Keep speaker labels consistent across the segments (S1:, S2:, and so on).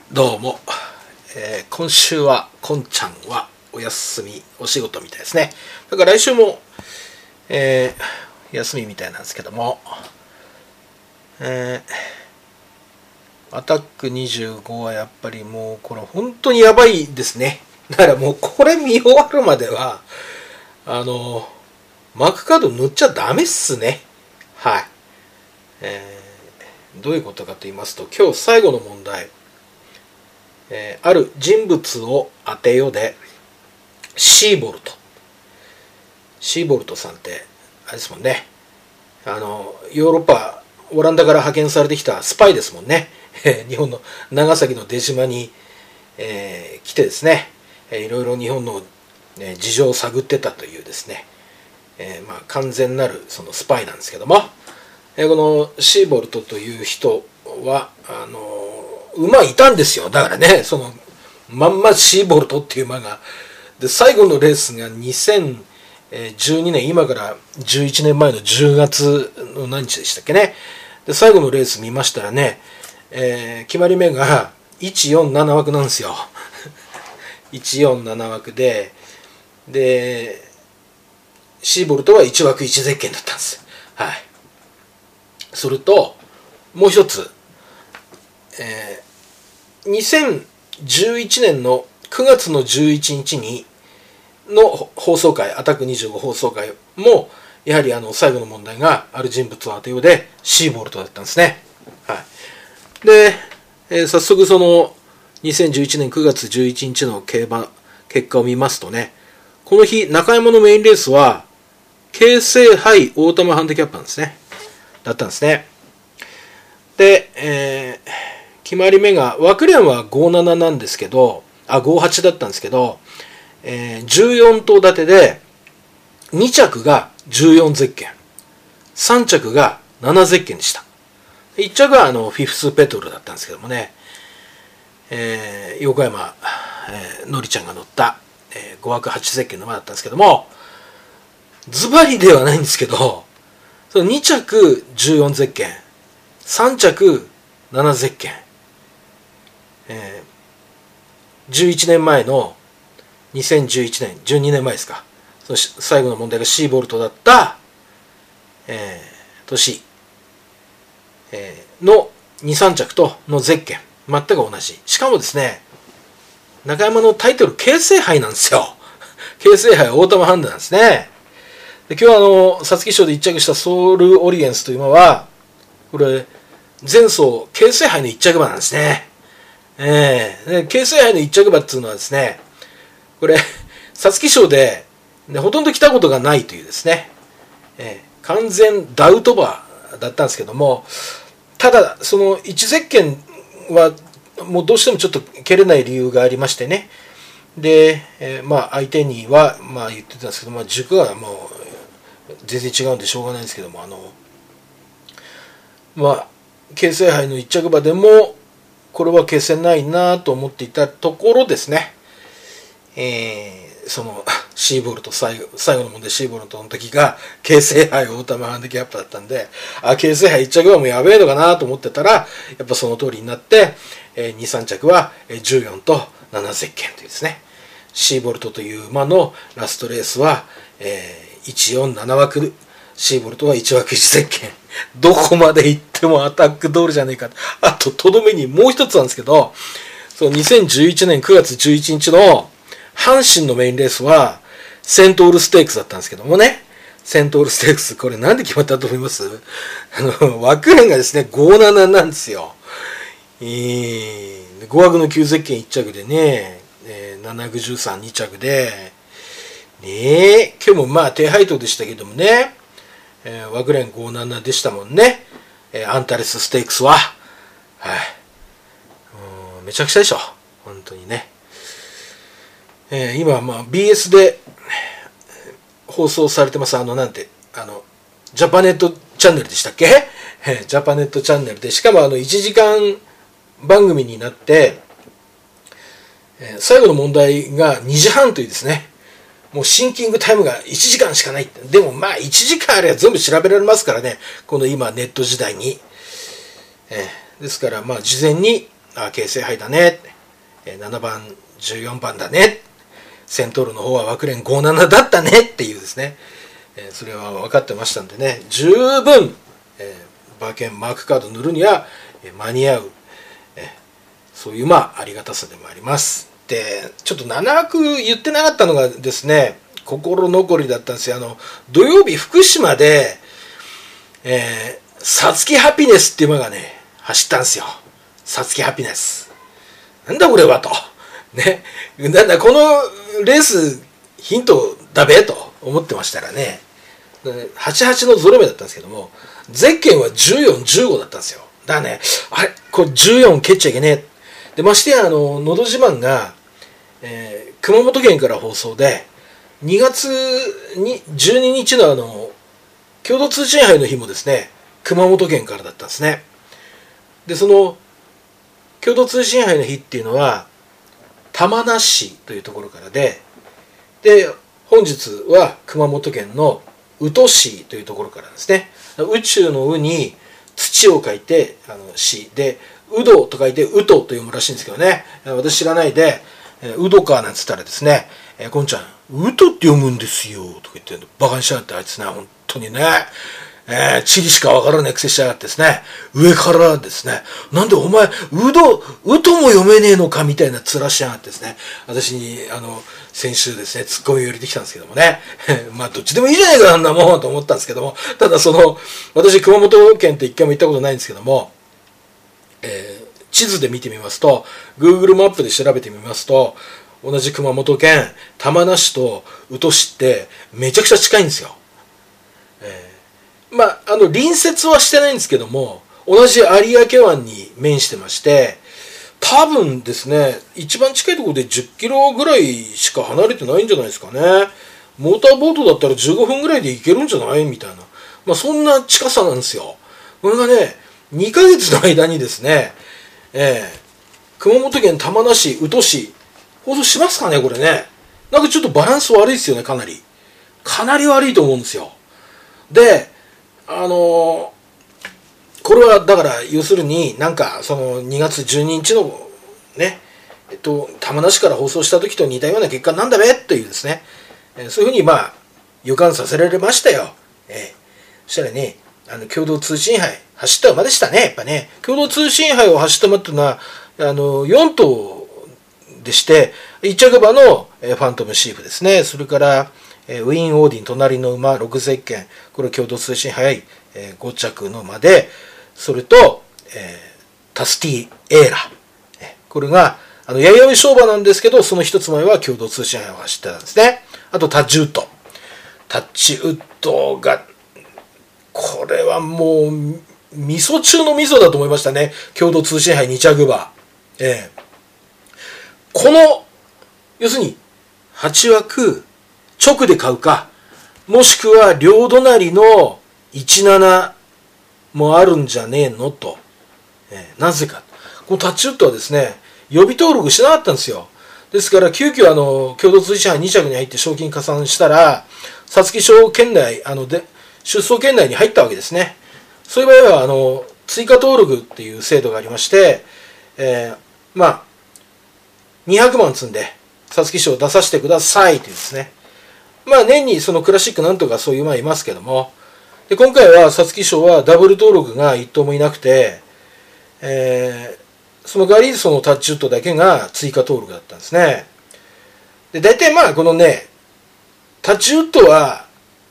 S1: どうも、今週はこんちゃんはお休み、お仕事みたいですね。だから来週も、休みみたいなんですけども、アタック25はやっぱりもうこれ本当にやばいですね。だからもうこれ見終わるまではマークカード塗っちゃダメっすね。はい。どういうことかと言いますと、今日最後の問題、ある人物を当てよでシーボルトさんってあれですもんね、ヨーロッパオランダから派遣されてきたスパイですもんね。日本の長崎の出島に、来てですね、いろいろ日本の、事情を探ってたというですね、完全なるそのスパイなんですけども、このシーボルトという人は馬いたんですよ。だからね、そのまんまシーボルトっていう馬がで、最後のレースが2012年、今から11年前の10月の何日でしたっけね。で、最後のレース見ましたらね、決まり目が147枠なんですよ。147枠で、シーボルトは1枠1ゼッケンだったんです。はい。それともう一つ、2011年の9月の11日にの放送回、アタック25放送回もやはり最後の問題がある人物を当てようでシーボルトだったんですね。はい。で、早速その2011年9月11日の競馬結果を見ますとね、この日中山のメインレースは京成杯オータムハンデキャップなんですね。だったんですね。で、決まり目が枠連は57なんですけど、58だったんですけど、14頭立てで2着が14ゼッケン、3着が7ゼッケンでした。1着はフィフスペトルだったんですけどもね、横山、のりちゃんが乗った、5枠8ゼッケンの馬だったんですけども、ズバリではないんですけど、その2着14ゼッケン、3着7ゼッケン、11年前の2011年、12年前ですか、その最後の問題がシーボルトだった、年、の2、3着とのゼッケン、全く同じ。しかもですね、中山のタイトル、京成杯なんですよ。京成杯オータムハンデなんですね。で、今日は皐月賞で1着したソウルオリエンスという馬は、これ、前走京成杯の1着馬なんですね。京成杯の1着馬っていうのはですね、これ皐月賞で、ほとんど来たことがないというですね、完全ダウト馬だったんですけども、ただその1ゼッケンはもうどうしてもちょっと蹴れない理由がありましてね。で、相手には言ってたんですけど、軸はもう全然違うんでしょうがないんですけども、京成杯の1着馬でもこれは消せないなと思っていたところですね、そのシーボルト最後の問題、シーボルトの時が京成杯オータムハンデキャップだったんで、京成杯1着はもうやべえのかなと思ってたら、やっぱその通りになって、2、3着は14と7ゼッケンというですね、シーボルトという馬のラストレースは、147枠、シーボルトは1枠1ゼッケン。どこまで行ってもアタック通りじゃねえか。あと、とどめにもう一つなんですけど、その2011年9月11日の阪神のメインレースは、セントールステークスだったんですけどもね。セントールステークス、これなんで決まったと思います？枠連がですね、57なんですよ。5枠の9ゼッケン1着でね、713、2着で、今日も低配当でしたけどもね、枠連57でしたもんね。アンタレスステークスは。はい。めちゃくちゃでしょ。本当にね。今BS で放送されてます。ジャパネットチャンネルでしたっけ？ジャパネットチャンネルで、しかも1時間番組になって、最後の問題が2時半というですね、もうシンキングタイムが1時間しかない。でも1時間あれば全部調べられますからね、この今ネット時代に。ですから事前に京成杯だね、7番14番だね、セントルの方は枠連57だったねっていうですね、それは分かってましたんでね、十分、馬券マークカード塗るには間に合う、そういうありがたさでもあります。でちょっと長く言ってなかったのがですね、心残りだったんですよ。土曜日福島でサツキハピネスっていう馬がね走ったんですよ。サツキハピネスなんだこれはとね、なんだこのレースヒントだべと思ってましたらね、88のゾロ目だったんですけども、ゼッケンは14、15だったんですよ。だからね、あれこれ14蹴っちゃいけねえ。でましてやのど自慢が、熊本県から放送で2月に12日の共同通信杯の日もですね、熊本県からだったんですね。でその共同通信杯の日っていうのは玉名市というところからで本日は熊本県の宇土市というところからですね。宇宙の宇に土を書いて市で、宇土と書いて宇土と読むらしいんですけどね、私知らないで宇土かなんつったらですね、こんちゃん宇土って読むんですよとか言ってバカにしやがって、あいつね本当にね、地理しかわからないくせしやがってですね、上からですね、なんでお前宇土も読めねえのかみたいな面しやがってですね、私に先週ですねツッコミを入れてきたんですけどもねどっちでもいいじゃないかあんなもんと思ったんですけども、ただ私熊本県って一回も行ったことないんですけども、地図で見てみますと Google マップで調べてみますと、同じ熊本県玉名市と宇土市ってめちゃくちゃ近いんですよ。隣接はしてないんですけども、同じ有明湾に面してまして、多分ですね一番近いところで10キロぐらいしか離れてないんじゃないですかね。モーターボートだったら15分ぐらいで行けるんじゃないみたいな、そんな近さなんですよ。これがね2ヶ月の間にですね、熊本県玉名市宇土市放送しますかねこれね。なんかちょっとバランス悪いですよね。かなり悪いと思うんですよ。でこれはだから要するになんかその2月12日のね玉名市から放送した時と似たような結果なんだべっていうですね、そういうふうに予感させられましたよ。そしたらね共同通信杯走った馬でしたね。やっぱね共同通信杯を走った馬っていうのは4頭でして、1着馬のファントムシーフですね、それからウィーン・オーディン隣の馬6ゼッケン、これ共同通信杯5着の馬で、それとタスティ・エーラ、これがややい相場なんですけど、その一つ前は共同通信杯を走ってたんですね。あとタッチウッドがこれはもう味噌中の味噌だと思いましたね。共同通信杯2着馬、この要するに8枠直で買うか、もしくは両隣の17もあるんじゃねえのと、なぜかこのタッチウッドはですね予備登録しなかったんですよ。ですから急遽共同通信杯2着に入って賞金加算したら皐月賞圏内出走圏内に入ったわけですね。そういう場合は追加登録っていう制度がありまして、200万積んで皐月賞を出させてくださいというですね、年にそのクラシックなんとかそういう馬いますけども、で今回は皐月賞はダブル登録が1頭もいなくて、その代わりそのタッチウッドだけが追加登録だったんですね。で大体このねタッチウッドは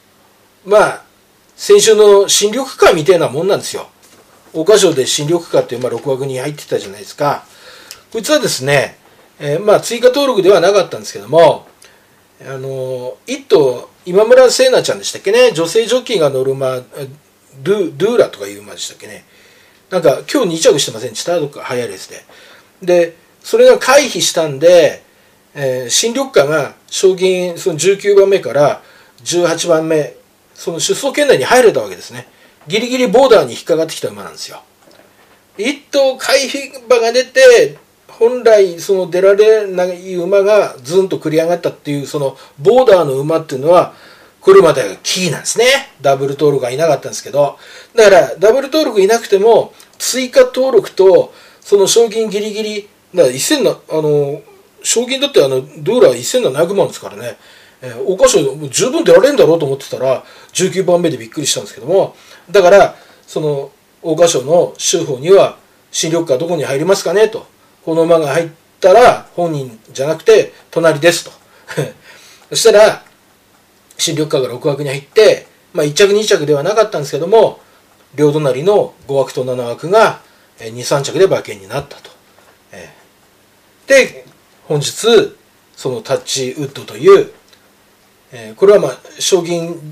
S1: 先週の新緑花みたいなもんなんですよ。桜花賞で新緑花っていう6枠に入ってたじゃないですか。こいつはですね、追加登録ではなかったんですけども、一頭今村聖奈ちゃんでしたっけね、女性ジョッキーが乗る馬ドゥーラとかいう馬でしたっけね、なんか今日2着してませんでした？どっか早いレースでそれが回避したんで、新緑花が賞金その19番目から18番目その出走圏内に入れたわけですね。ギリギリボーダーに引っかかってきた馬なんですよ。一頭回避馬が出て本来その出られない馬がズンと繰り上がったっていうそのボーダーの馬っていうのはこれまでがキーなんですね。ダブル登録がいなかったんですけど、だからダブル登録いなくても追加登録とその賞金ギリギリ、だから賞金だってドゥーラー1700万ですからね、桜花賞十分出られるんだろうと思ってたら、19番目でびっくりしたんですけども、だから、その、桜花賞の州法には、新緑花どこに入りますかねと。この馬が入ったら、本人じゃなくて、隣ですと。そしたら、新緑花が6枠に入って、1着2着ではなかったんですけども、両隣の5枠と7枠が2、3着で馬券になったと。で、本日、そのタッチウッドという、これは賞金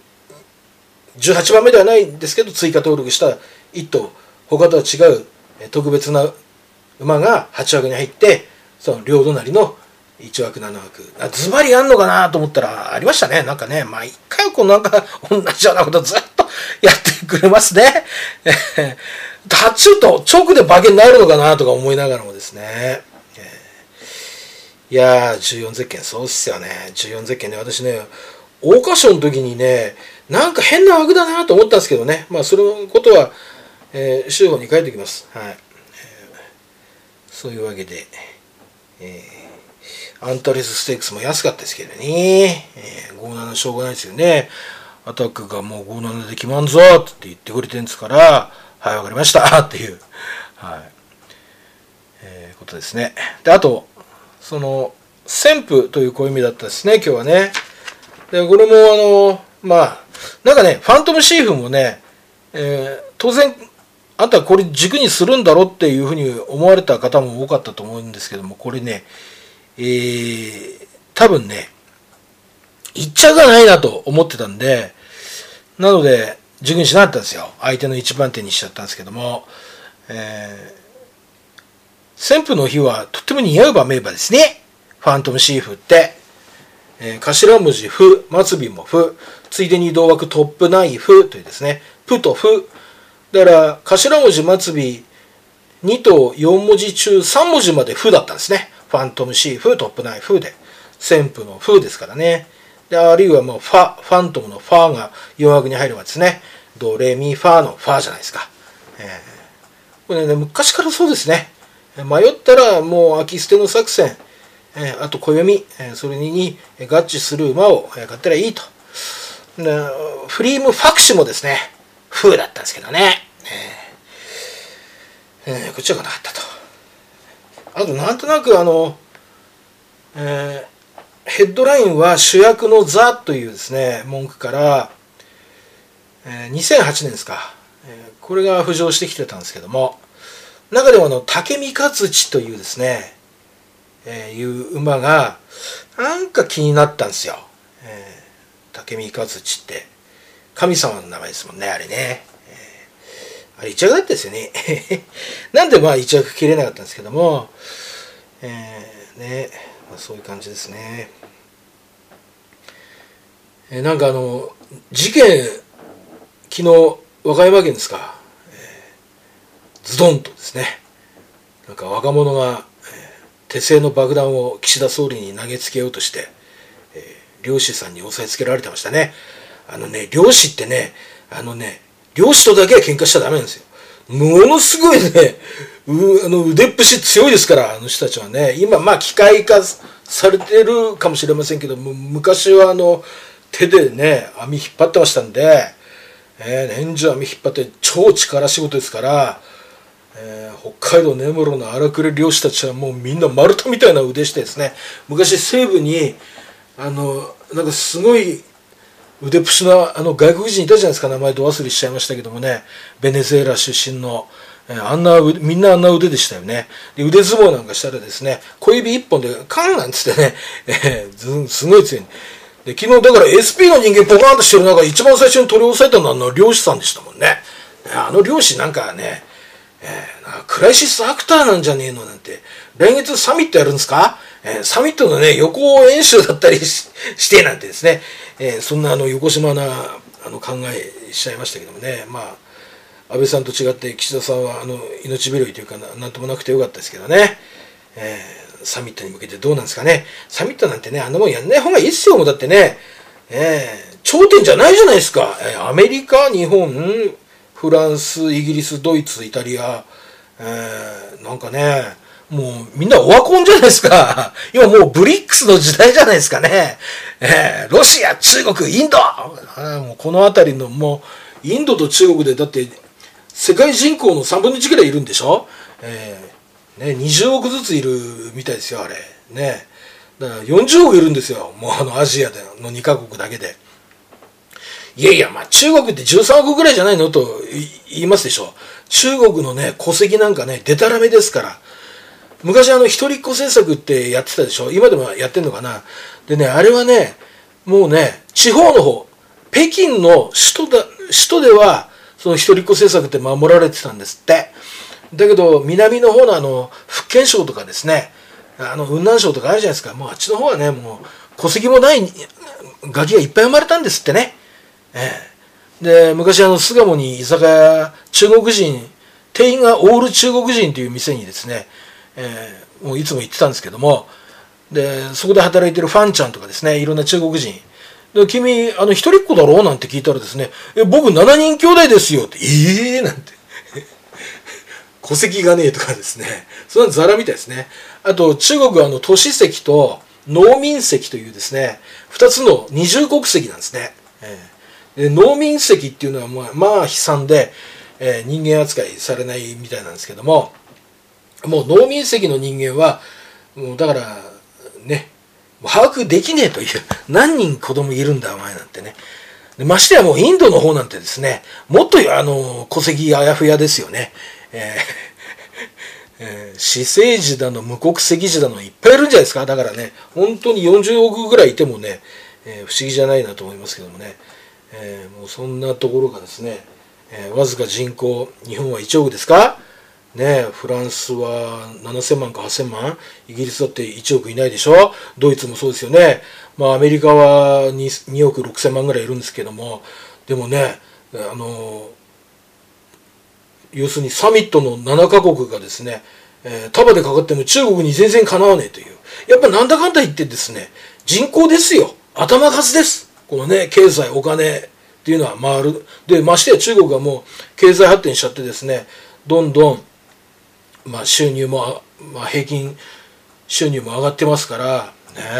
S1: 18番目ではないんですけど、追加登録した1頭、他とは違う特別な馬が8枠に入って、その両隣の1枠7枠。ズバリあんのかなと思ったらありましたね。なんかね、一回はなんか同じようなことずっとやってくれますね。タッチウッド直で馬券になるのかなとか思いながらもですね。いやー、14ゼッケン、そうっすよね。14ゼッケンね、私ね、桜花賞の時にね、なんか変な枠だなと思ったんですけどね。そのことは、週報に書いておきます。はい。そういうわけで、アンタレスステークスも安かったですけどね。57しょうがないですよね。アタックがもう57で決まんぞって言ってくれてるんですから、はい、わかりましたっていう、はい。ことですね。で、あと、その、旋風という小意味だったですね、今日はね。で、これもなんかね、ファントムシーフもね、当然、あんたこれ軸にするんだろっていうふうに思われた方も多かったと思うんですけども、これね、多分ね、一着がないなと思ってたんで、なので、軸にしなかったんですよ。相手の一番手にしちゃったんですけども、旋風の日はとっても似合う名馬ですね。ファントムシーフって。頭文字フ、末尾もフ、ついでに同枠トップナイフというですね、プとフ。だから、頭文字末尾2と4文字中3文字までフだったんですね。ファントムシーフ、トップナイフで。旋風のフですからね。で、あるいはファントムのファが4枠に入ればですね、ドレミファのファじゃないですか。これね、昔からそうですね。迷ったらもう秋捨ての作戦、あと暦、それに合致する馬を買ったらいいと。フリームファクシもですね、フーだったんですけどね。こっちは来なかったと。あとなんとなくヘッドラインは主役のザというですね、文句から、2008年ですか、これが浮上してきてたんですけども、中でも竹三勝地というですね、いう馬がなんか気になったんですよ。竹三勝地って神様の名前ですもんね、あれね。あれ一着だったですよね。なんで一着切れなかったんですけども、そういう感じですね。なんか事件、昨日和歌山県ですか、ズドンとですね、なんか若者が、手製の爆弾を岸田総理に投げつけようとして、漁師さんに押さえつけられてましたね。漁師ってね、漁師とだけは喧嘩しちゃダメなんですよ。ものすごいね、腕っぷし強いですから、あの人たちはね。今、機械化されてるかもしれませんけども、昔は手でね、網引っ張ってましたんで、年中網引っ張って超力仕事ですから、北海道根室の荒くれ漁師たちはもうみんな丸太みたいな腕してですね、昔西部になんかすごい腕っぷしの外国人いたじゃないですか。名前ど忘れしちゃいましたけどもね、ベネズエラ出身の、みんなあんな腕でしたよね。で腕相撲なんかしたらですね、小指一本でカンなんつってね、すごい強い。で昨日だから SP の人間ポカーンとしてる中一番最初に取り押さえたのは漁師さんでしたもんね。漁師なんかね、クライシスアクターなんじゃねえのなんて、来月サミットやるんですか、サミットのね、予行演習だったりしてなんてですね、そんな横島な考えしちゃいましたけどもね、安倍さんと違って岸田さんは命拾いというかなんともなくてよかったですけどね、サミットに向けてどうなんですかね。サミットなんてね、あんなもんやんない方がいいっすよ。もうだってね、頂点じゃないじゃないですか。アメリカ、日本、フランス、イギリス、ドイツ、イタリア、 なんかね、もうみんなオワコンじゃないですか。今もうブリックスの時代じゃないですかね。ロシア、中国、インド、もうこの辺りのもうインドと中国でだって世界人口の3分の1ぐらいいるんでしょ。20億ずついるみたいですよ、あれ。ね。だから40億いるんですよ。もうアジアでの2カ国だけで。いやいや、まあ中国って13億ぐらいじゃないのと言いますでしょ。中国のね、戸籍なんかね、デタラメですから。昔一人っ子政策ってやってたでしょ。今でもやってんのかな。でね、あれはね、もうね、地方の方、北京の首都では、その一人っ子政策って守られてたんですって。だけど、南の方の福建省とかですね、雲南省とかあるじゃないですか。もうあっちの方はね、もう戸籍もないガキがいっぱい生まれたんですってね。で、昔巣鴨に居酒屋、中国人、店員がオール中国人という店にですね、もういつも行ってたんですけども、で、そこで働いてるファンちゃんとかですね、いろんな中国人。で、君、一人っ子だろうなんて聞いたらですね、僕7人兄弟ですよって、なんて。戸籍がねえとかですね。そんなザラみたいですね。あと、中国は都市籍と農民籍というですね、2つの二重国籍なんですね。で農民籍っていうのはまあ悲惨で、人間扱いされないみたいなんですけども、もう農民籍の人間はもうだからね、把握できねえという、何人子供いるんだお前なんてね。でましてやもうインドの方なんてですね、もっと戸籍あやふやですよね。私生児だの無国籍児だのいっぱいいるんじゃないですか。だからね、本当に40億ぐらいいてもね、不思議じゃないなと思いますけどもね。もうそんなところがですね、わずか人口、日本は1億ですかね。フランスは7000万か8000万、イギリスだって1億いないでしょ。ドイツもそうですよね。まあアメリカは 2億6000万ぐらいいるんですけども、でもね、要するにサミットの7カ国がですね、束でかかっても中国に全然かなわねえという。やっぱなんだかんだ言ってですね、人口ですよ。頭数です。このね、経済、お金っていうのは回る。で、ましてや中国がもう経済発展しちゃってですね、どんどん、まあ収入も、まあ平均収入も上がってますから、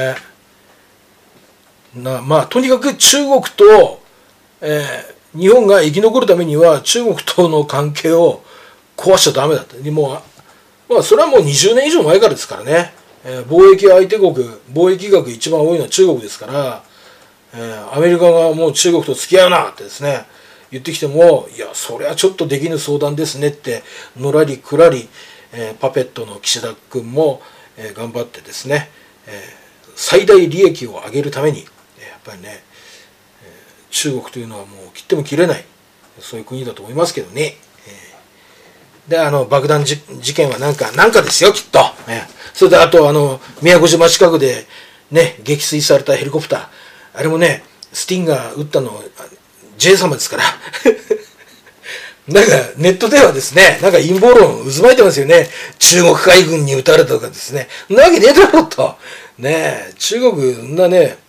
S1: ね。まあとにかく中国と、日本が生き残るためには中国との関係を壊しちゃダメだと。もう、まあそれはもう20年以上前からですからね。貿易相手国、貿易額一番多いのは中国ですから、アメリカがもう中国と付き合うなってですね、言ってきても、いや、それはちょっとできぬ相談ですねって、のらりくらり、パペットの岸田君も、頑張ってですね、最大利益を上げるために、やっぱりね、中国というのはもう切っても切れない、そういう国だと思いますけどね。で、爆弾事件はなんかですよ、きっと。それで、あと、宮古島近くで、ね、撃墜されたヘリコプター。あれもね、スティンガー撃ったの、J 様ですから。なんか、ネットではですね、なんか陰謀論渦巻いてますよね。中国海軍に撃たれたとかですね。なわけねえだろ、と。ね中国、そんなね、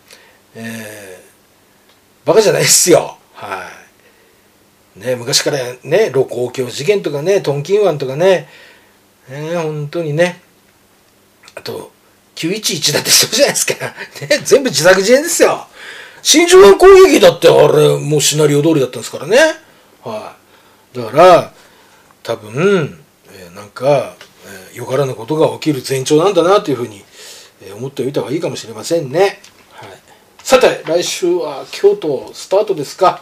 S1: バカじゃないっすよ。はい。ね、昔からね、盧溝橋事件とかね、トンキン湾とかね、本当にね、あと、911だってそうじゃないですか。ね、全部自作自演ですよ。真珠湾攻撃だってあれ、もうシナリオ通りだったんですからね。はい。だから、多分、なんか、よからぬことが起きる前兆なんだなというふうに、思っておいた方がいいかもしれませんね。はい。さて、来週は京都スタートですか。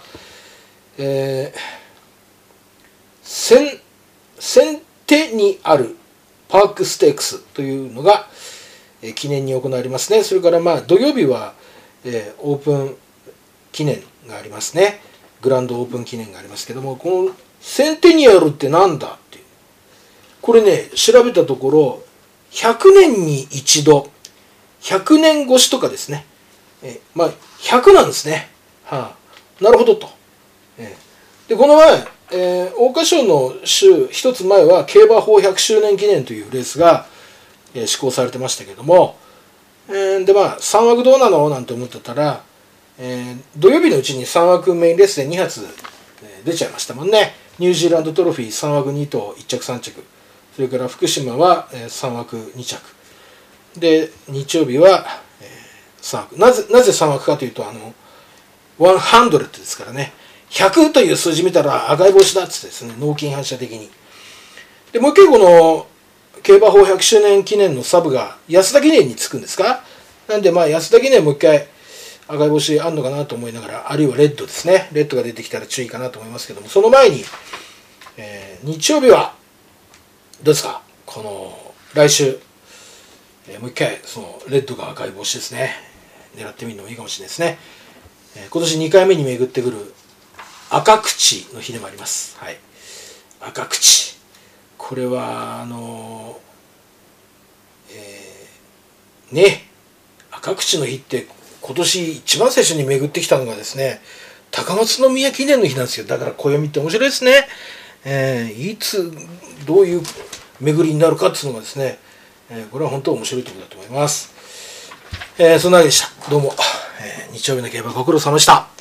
S1: 先手にあるパークステークスというのが、記念に行われますね。それからまあ土曜日は、オープン記念がありますね。グランドオープン記念がありますけども、この先手にあるってなんだっていう。これね、調べたところ、100年に一度、100年越しとかですね。まあ、100なんですね。なるほどと。で、この前、桜花賞の週一つ前は競馬法100周年記念というレースが、施行されてましたけども、でまあ3枠どうなのなんて思ってたら、土曜日のうちに3枠メインレースで2発、出ちゃいましたもんね。ニュージーランドトロフィー3枠2頭1着3着
S2: それから福島は3枠2着で、日曜日は3枠。なぜ3枠かというと、100ですからね、100という数字見たら赤い帽子だっつってですね、納金反射的に。でもう一回この競馬法100周年記念のサブが安田記念につくんですか。なんで安田記念もう一回赤い帽子あんのかなと思いながら、あるいはレッドですね、レッドが出てきたら注意かなと思いますけども、その前に、日曜日はどうですか、この来週、もう一回そのレッドが赤い帽子ですね、狙ってみるのもいいかもしれないですね。今年2回目に巡ってくる赤口の日でもあります。はい、赤口、これは赤口の日って今年一番最初に巡ってきたのがですね、高松宮記念の日なんですよ。だから暦って面白いですね。いつどういう巡りになるかっていうのがですね、これは本当面白いところだと思います。そんなわけでした。どうも、日曜日の競馬ご苦労様でした。